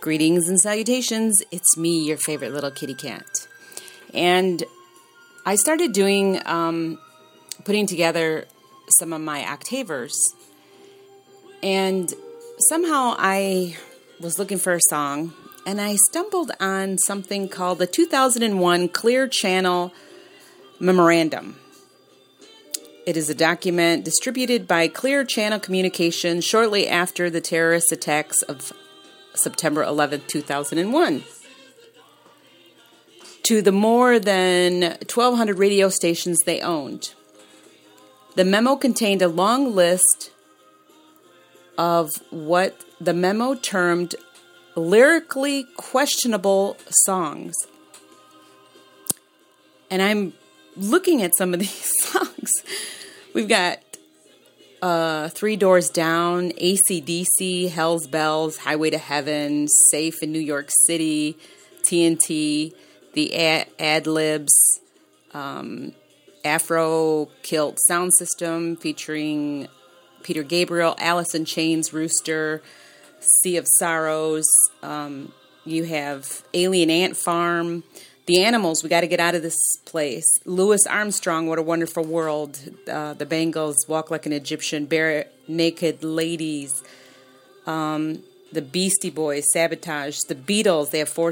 Greetings and salutations. It's me, your favorite little kitty cat. And I started doing, putting together some of my Octavers. And somehow I was looking for a song, and I stumbled on something called the 2001 Clear Channel Memorandum. It is a document distributed by Clear Channel Communications shortly after the terrorist attacks of September 11, 2001. To the more than 1,200 radio stations they owned. The memo contained a long list of what the memo termed lyrically questionable songs. And I'm looking at some of these songs. We've got Three Doors Down, AC/DC, Hell's Bells, Highway to Heaven, Safe in New York City, TNT, the Ad-Libs, Afro Kilt Sound System featuring Peter Gabriel, Alice in Chains, Rooster, Sea of Sorrows. You have Alien Ant Farm, The Animals, We Gotta Get Out of This Place, Louis Armstrong, What a Wonderful World, the Bangles, Walk Like an Egyptian, Bare Naked Ladies, the Beastie Boys, Sabotage, the Beatles. They have four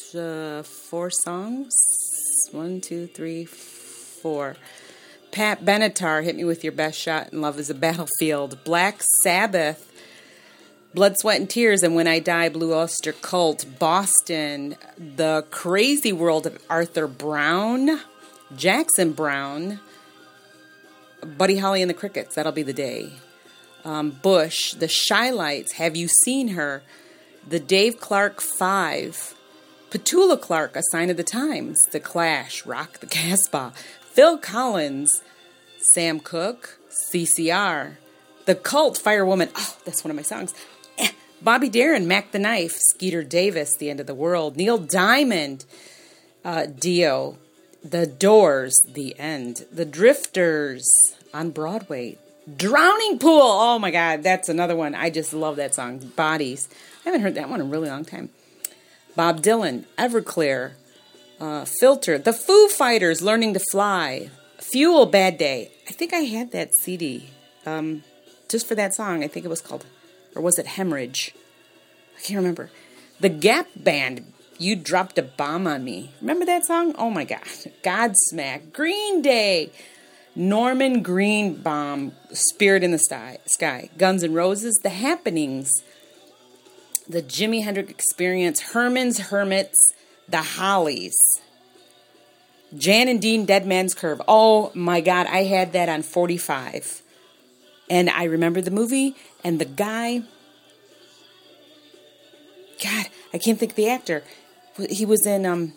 songs. 1, 2, 3, 4. Pat Benatar, Hit Me With Your Best Shot, and Love Is a Battlefield. Black Sabbath, Blood, Sweat, and Tears, and When I Die, Blue Oyster Cult. Boston, The Crazy World of Arthur Brown, Jackson Browne, Buddy Holly and the Crickets, That'll Be the Day. Bush, The Shy-Lights, Have You Seen Her, The Dave Clark 5, Petula Clark, A Sign of the Times, The Clash, Rock the Casbah, Phil Collins, Sam Cooke, CCR, The Cult, Firewoman, oh, that's one of my songs, Bobby Darin, Mac the Knife, Skeeter Davis, The End of the World, Neil Diamond, Dio, The Doors, The End, The Drifters on Broadway, Drowning Pool, oh my God, that's another one, I just love that song, Bodies, I haven't heard that one in a really long time, Bob Dylan, Everclear, Filter, The Foo Fighters, Learning to Fly, Fuel, Bad Day, I think I had that CD, just for that song, I think it was called, or was it Hemorrhage? I can't remember. The Gap Band, You Dropped a Bomb on Me. Remember that song? Oh my God. Godsmack. Green Day. Norman Greenbaum, Spirit in the Sky. Guns N' Roses. The Happenings. The Jimi Hendrix Experience. Herman's Hermits. The Hollies. Jan and Dean, Dead Man's Curve. Oh my God. I had that on 45. And I remember the movie and the guy. God, I can't think of the actor. He was in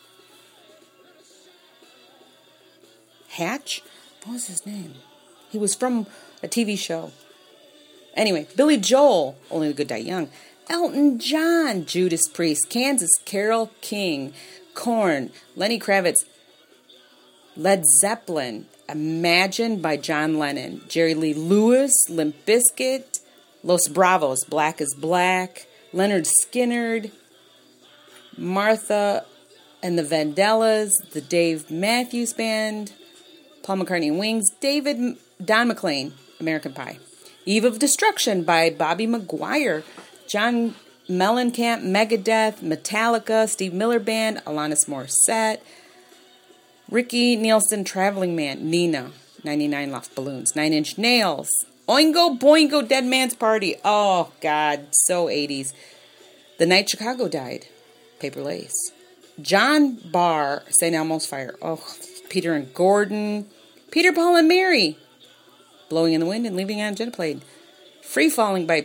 Hatch? What was his name? He was from a TV show. Anyway, Billy Joel, Only the Good Die Young. Elton John, Judas Priest. Kansas, Carole King. Korn, Lenny Kravitz. Led Zeppelin. Imagine by John Lennon, Jerry Lee Lewis, Limp Bizkit, Los Bravos, Black is Black, Leonard Skinner, Martha and the Vandellas, the Dave Matthews Band, Paul McCartney and Wings, Don McLean, American Pie, Eve of Destruction by Bobby Maguire, John Mellencamp, Megadeth, Metallica, Steve Miller Band, Alanis Morissette, Ricky Nielsen, Traveling Man, Nina, 99 Loft Balloons, 9 Inch Nails, Oingo Boingo, Dead Man's Party, oh God, so 80s. The Night Chicago Died, Paper Lace. John Barr, St. Elmo's Fire, oh, Peter and Gordon, Peter, Paul and Mary, Blowing in the Wind and Leaving on Jenna Played. Free Falling by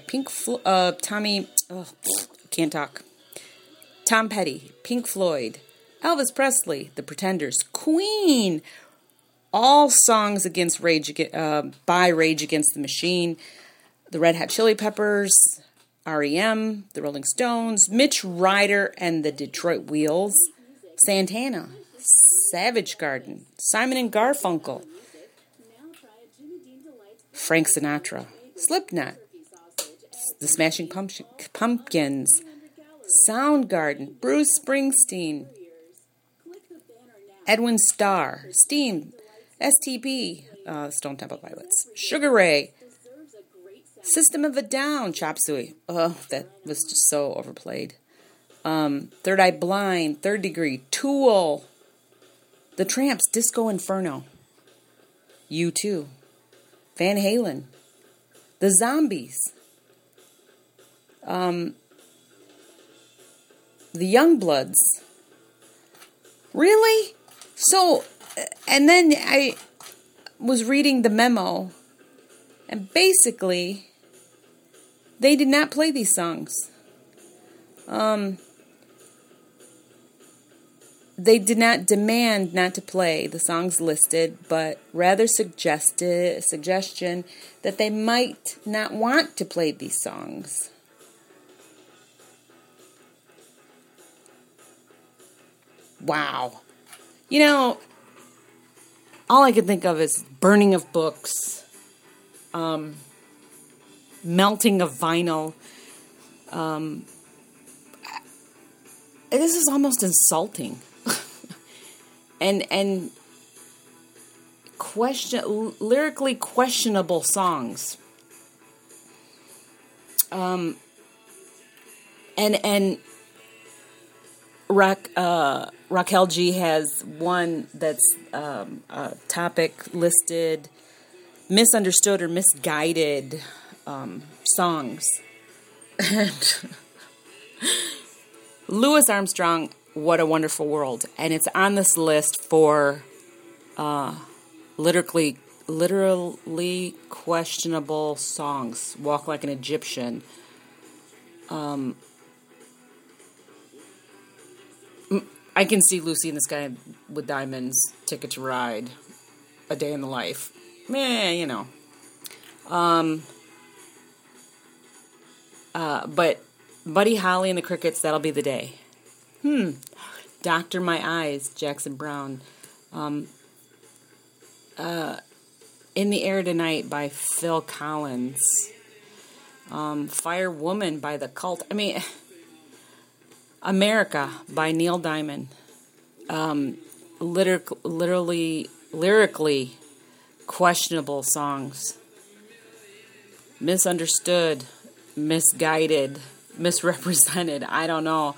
Tom Petty, Pink Floyd, Elvis Presley, The Pretenders, Queen, all songs by Rage Against the Machine, the Red Hot Chili Peppers, REM, the Rolling Stones, Mitch Ryder and the Detroit Wheels, Santana, Savage Garden, Simon and Garfunkel, Frank Sinatra, Slipknot, the Smashing Pumpkins, Soundgarden, Bruce Springsteen, Edwin Starr, Steam, STP, Stone Temple Pilots, Sugar Ray, System of a Down, Chop Suey. Oh, that was just so overplayed. Third Eye Blind, Third Degree, Tool, The Tramps, Disco Inferno, U2, Van Halen, The Zombies, The Youngbloods. Really? So, and then I was reading the memo, and basically, they did not play these songs. They did not demand not to play the songs listed, but rather suggestion that they might not want to play these songs. Wow. You know, all I could think of is burning of books, melting of vinyl. This is almost insulting. and lyrically questionable songs. And Raquel G has one that's a topic listed, misunderstood or misguided songs. And Louis Armstrong, What a Wonderful World. And it's on this list for literally questionable songs. Walk Like an Egyptian. I can see Lucy in the Sky with Diamonds, Ticket to Ride, A Day in the Life. You know. But Buddy Holly and the Crickets, That'll Be the Day. Doctor My Eyes, Jackson Browne. In the Air Tonight by Phil Collins. Fire Woman by The Cult. America by Neil Diamond. Lyrically questionable songs. Misunderstood, misguided, misrepresented. I don't know.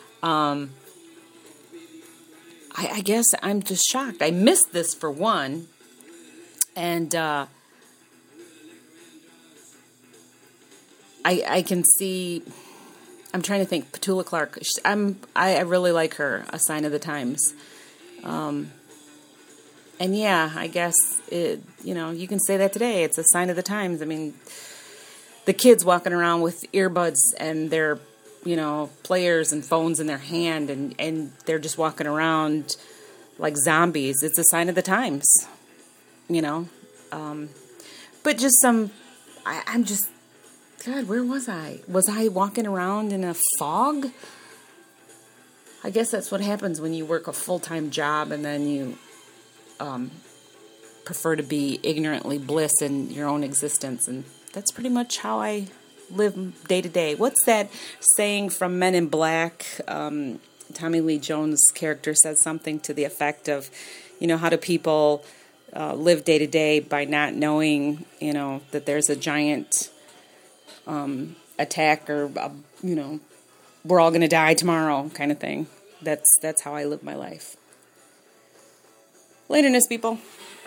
I guess I'm just shocked. I missed this for one. And I can see... I'm trying to think. Petula Clark. I really like her. A Sign of the Times. And yeah, I guess you can say that today. It's a sign of the times. The kids walking around with earbuds and their, players and phones in their hand, and they're just walking around like zombies. It's a sign of the times. But just I'm just. God, where was I? Was I walking around in a fog? I guess that's what happens when you work a full-time job and then you prefer to be ignorantly bliss in your own existence. And that's pretty much how I live day to day. What's that saying from Men in Black? Tommy Lee Jones' character says something to the effect of, how do people live day to day by not knowing, that there's a giant... attack or we're all going to die tomorrow kind of thing. That's how I live my life. Laterness, people.